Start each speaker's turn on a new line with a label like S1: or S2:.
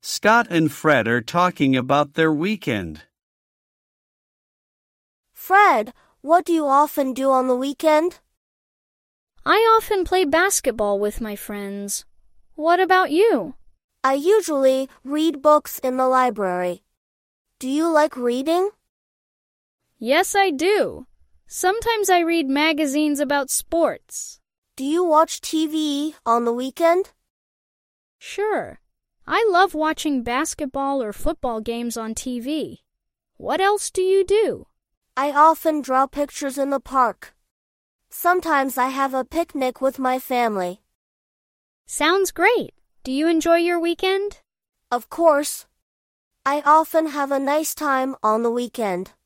S1: Scott and Fred are talking about their weekend.
S2: Fred, what do you often do on the weekend?
S3: I often play basketball with my friends. What about you?
S2: I usually read books in the library. Do you like reading?
S3: Yes, I do. Sometimes I read magazines about sports.
S2: Do you watch TV on the weekend?
S3: Sure. I love watching basketball or football games on TV. What else do you do?
S2: I often draw pictures in the park. Sometimes I have a picnic with my family.
S3: Sounds great. Do you enjoy your weekend?
S2: Of course. I often have a nice time on the weekend.